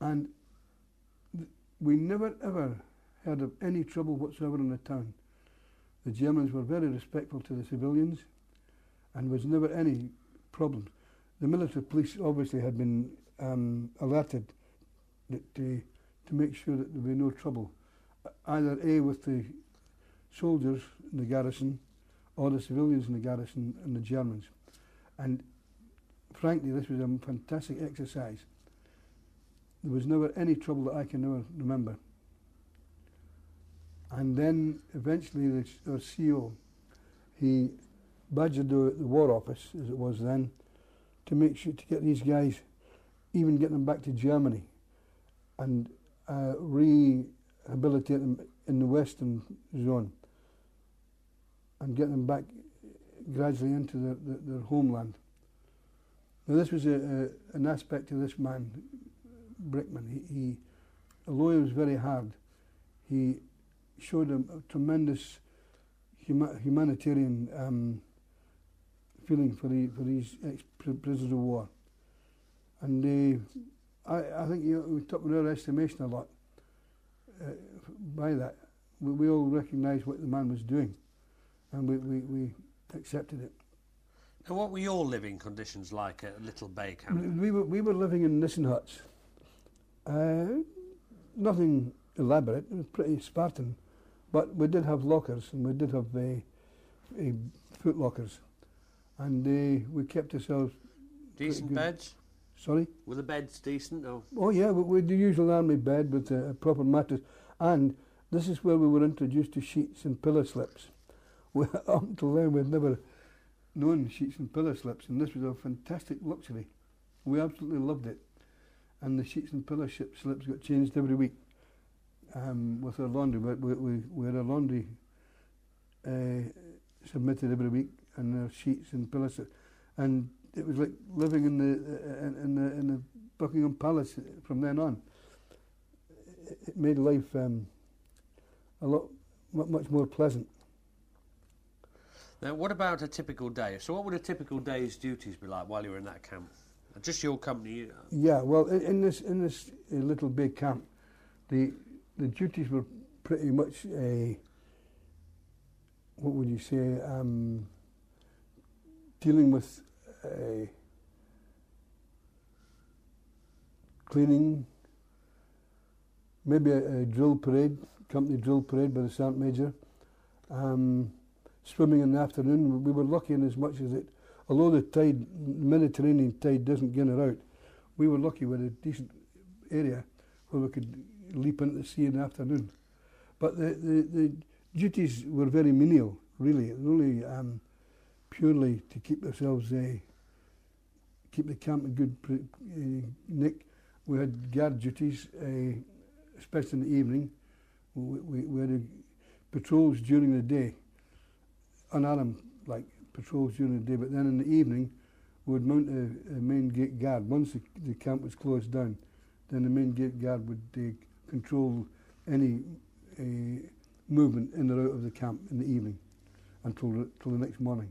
And we never ever heard of any trouble whatsoever in the town. The Germans were very respectful to the civilians, and was never any problems. The military police obviously had been alerted that, to make sure that there would be no trouble, either A, with the soldiers in the garrison, or the civilians in the garrison and the Germans. And frankly, this was a fantastic exercise. There was never any trouble that I can ever remember. And then eventually our CO, he badgered the War Office, as it was then, to make sure to get these guys, even get them back to Germany and rehabilitate them in the Western Zone and get them back gradually into their homeland. Now this was an aspect of this man, Brickman. He, although he was very hard, he showed a tremendous humanitarian feeling for these ex-prisoners of war. And I think we took in our estimation a lot by that. We all recognised what the man was doing, and we accepted it. Now, what were your living conditions like at Little Bay Camp? We were living in Nissen huts. Nothing elaborate, it was pretty Spartan, but we did have lockers, and we did have foot lockers, and we kept ourselves decent beds? Sorry? Were the beds decent? Or? Oh yeah, we had the usual army bed with a proper mattress, and this is where we were introduced to sheets and pillow slips. Up until then we'd never known sheets and pillow slips, and this was a fantastic luxury. We absolutely loved it. And the sheets and pillow slips got changed every week with our laundry. But we had our laundry submitted every week, and our sheets and pillow slips. And it was like living in the Buckingham Palace from then on. It made life much more pleasant. Now, what about a typical day? So what would a typical day's duties be like while you were in that camp? Just your company? Yeah, well, in this Little Bay camp, the duties were pretty much what would you say, dealing with cleaning, maybe a drill parade, company drill parade by the Sergeant Major, swimming in the afternoon. We were lucky in as much as it, although the tide, Mediterranean tide doesn't get her out, we were lucky with a decent area where we could leap into the sea in the afternoon. But the duties were very menial, really, only purely to keep ourselves, keep the camp in good nick. We had guard duties, especially in the evening. We had patrols during the day, unarmed, like patrols during the day, but then in the evening we would mount a main gate guard. Once the camp was closed down, then the main gate guard would control any movement in or out of the camp in the evening until the next morning.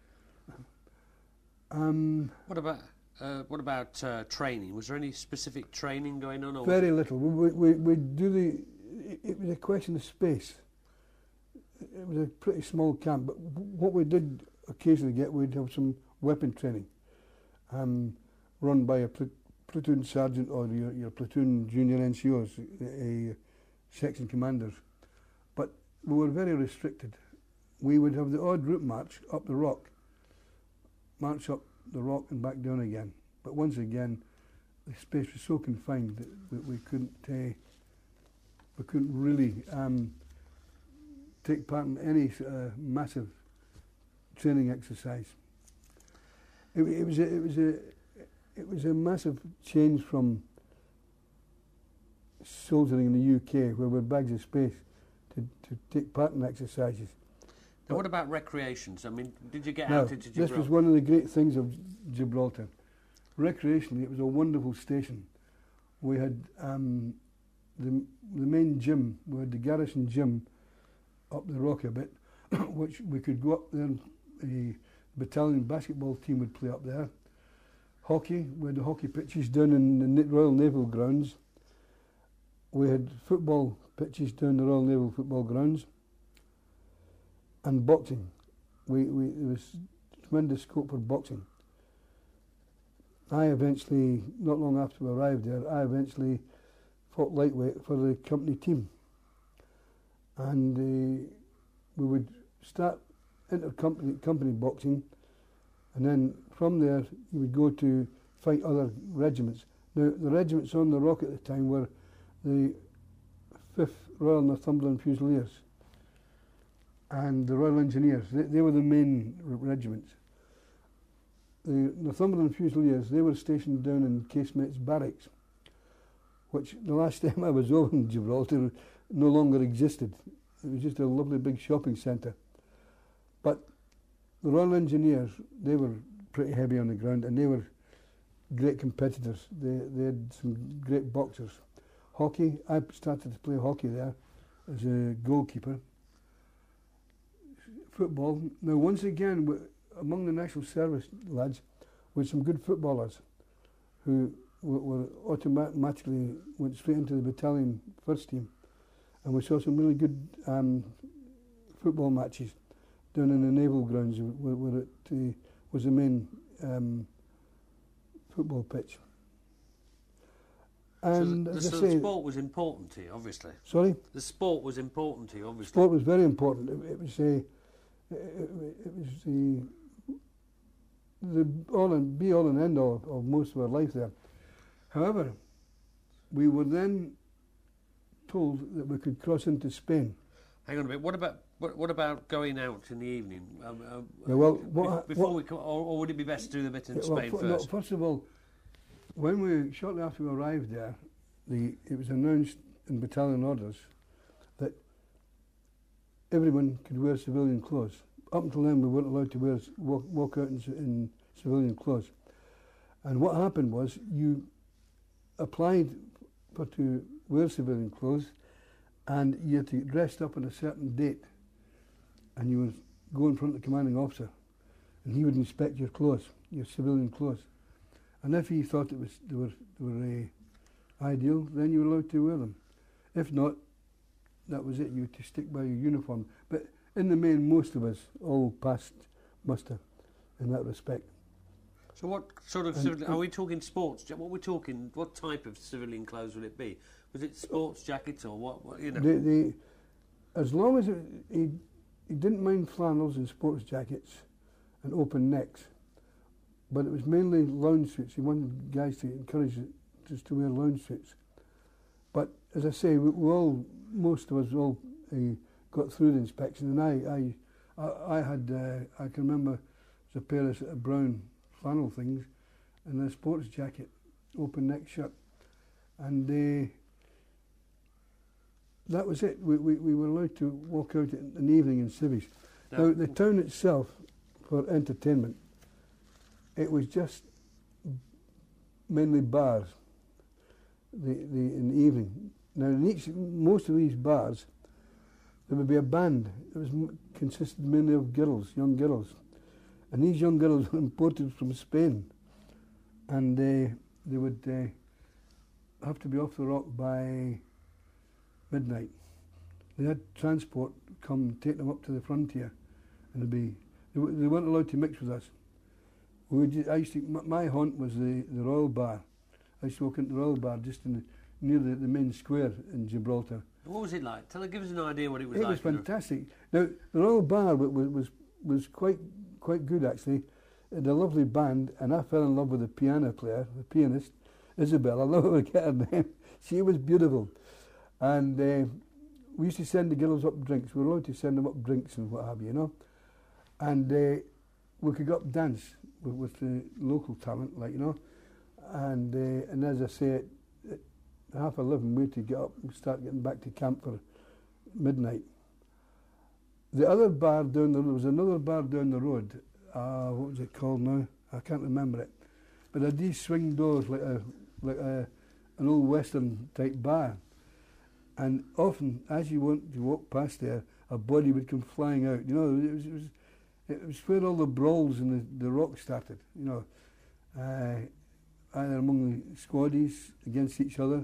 What about training? Was there any specific training going on? Or very little. We do it was a question of space. It was a pretty small camp, but what we did occasionally get, we'd have some weapon training run by a platoon sergeant or your platoon junior NCOs, section commanders. But we were very restricted. We would have the odd route march up the rock, march up the rock and back down again. But once again, the space was so confined that we couldn't really take part in any massive training exercise. It was a massive change from soldiering in the UK, where we had bags of space to take part in exercises. Now, what about recreations? I mean, did you get Now, out into Gibraltar? this was one of the great things of Gibraltar. Recreationally, it was a wonderful station. We had the main gym. We had the garrison gym up the rock a bit, which we could go up there. The battalion basketball team would play up there. Hockey, we had the hockey pitches down in the Royal Naval Grounds. we had football pitches down the Royal Naval Football Grounds, and boxing. There was tremendous scope for boxing. I eventually, not long after we arrived there, I eventually fought lightweight for the company team. And we would start company boxing, and then from there you would go to fight other regiments. Now, the regiments on the Rock at the time were the 5th Royal Northumberland Fusiliers and the Royal Engineers. They were the main regiments. The Northumberland Fusiliers, they were stationed down in Casemates Barracks, which the last time I was over in Gibraltar no longer existed. It was just a lovely big shopping centre. But the Royal Engineers, they were pretty heavy on the ground, and they were great competitors. They had some great boxers. Hockey, I started to play hockey there as a goalkeeper. Football, now once again, among the National Service lads were some good footballers who were automatically went straight into the battalion first team, and we saw some really good football matches down in the naval grounds where it was the main football pitch. And so the sport was important to you, obviously. Sorry? The sport was important to you, obviously. Sport was very important. It was the be all and end all of most of our life there. However, we were then told that we could cross into Spain. Hang on a minute. What about going out in the evening? Yeah, well, or would it be best to do the bit in Spain first? No, first of all, shortly after we arrived there, it was announced in battalion orders that everyone could wear civilian clothes. Up until then, we weren't allowed to walk out in civilian clothes. And what happened was, you applied to wear civilian clothes, and you had to get dressed up on a certain date, and you would go in front of the commanding officer, and he would inspect your clothes, your civilian clothes. And if he thought they were ideal, then you were allowed to wear them. If not, that was it. You had to stick by your uniform. But in the main, most of us all passed muster in that respect. So what sort of are we talking sports? What we're talking? What type of civilian clothes would it be? Was it sports jackets or what you know? As long as he didn't mind flannels and sports jackets and open necks, but it was mainly lounge suits. He wanted guys to encourage just to wear lounge suits. But as I say, most of us all got through the inspection, and I can remember a pair of brown flannel things and a sports jacket, open neck shirt, and that was it. We were allowed to walk out in the evening in civvies. Now the town itself, for entertainment, it was just mainly bars in the evening. Now in most of these bars there would be a band. It consisted mainly of girls, young girls, and these young girls were imported from Spain, and they would have to be off the Rock by midnight. They had transport come take them up to the frontier, and they weren't allowed to mix with us. My haunt was the Royal Bar. I used to walk into the Royal Bar just near the main square in Gibraltar. What was it like? Give us an idea what it was like. It was fantastic. Now, the Royal Bar was quite good, actually. It had a lovely band, and I fell in love with the piano player, the pianist, Isabel. I'll never forget her name. She was beautiful. And we used to send the girls up drinks. We were allowed to send them up drinks and what have you, you know. And we could go up and dance with the local talent, like, you know. And as I say, at 11:30, we had to get up and start getting back to camp for midnight. The other bar there was another bar down the road. What was it called now? I can't remember it. But it had these swing doors like an old Western type bar. And often, as you went to walk past there, a body would come flying out. You know, it was where all the brawls in the Rock started. You know, either among the squaddies against each other,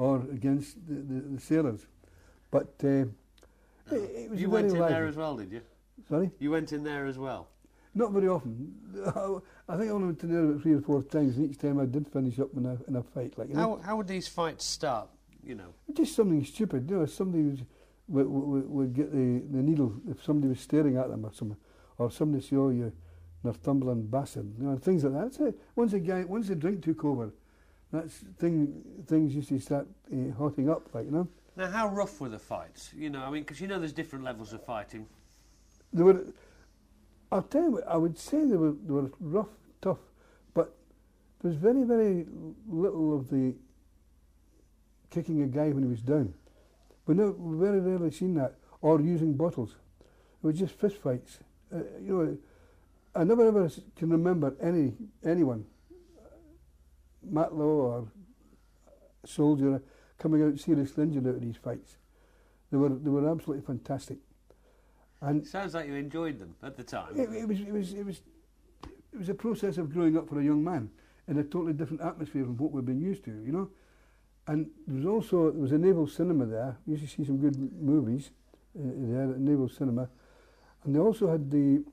or against the sailors. But it was You very went in lively. there as well, did you? Sorry? You went in there as well? Not very often. I think I only went in there about 3 or 4 times, and each time I did finish up in a fight. Like, you know? How would these fights start, you know? Just something stupid, you know. Somebody would get the needle if somebody was staring at them or something, or somebody say, "Oh, you're Northumberland bastard," you know, things like that. That's it. Once the drink took over, things used to start hotting up, like, you know. Now, how rough were the fights? You know, I mean, because you know there's different levels of fighting. They were. I'll tell you what, I would say they were rough, tough, but there was very, very little of the kicking a guy when he was down. We very rarely seen that, or using bottles. It was just fist fights. You know, I never ever can remember anyone, Matlow or soldier, coming out seriously injured out of these fights. They were absolutely fantastic. And Sounds like you enjoyed them at the time. it was a process of growing up for a young man in a totally different atmosphere from what we've been used to, you know. And there was a naval cinema there. We used to see some good movies there at Naval Cinema, and they also had the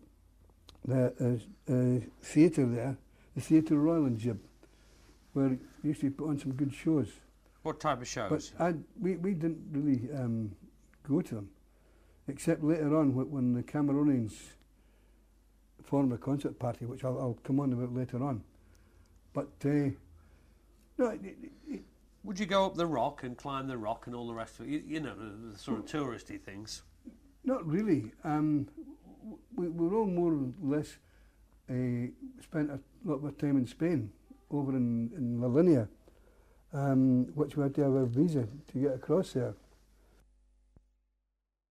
theatre there, the Theatre Royal in Jib, where we used to put on some good shows. What type of shows? But we didn't really go to them, except later on when the Cameroonians formed a concert party, which I'll come on about later on. But no, Would you go up the rock and climb the rock and all the rest of it? You know, the sort of touristy things. not really. We were all more or less spent a lot of our time in Spain, over in La Linea, which we had to have a visa to get across there.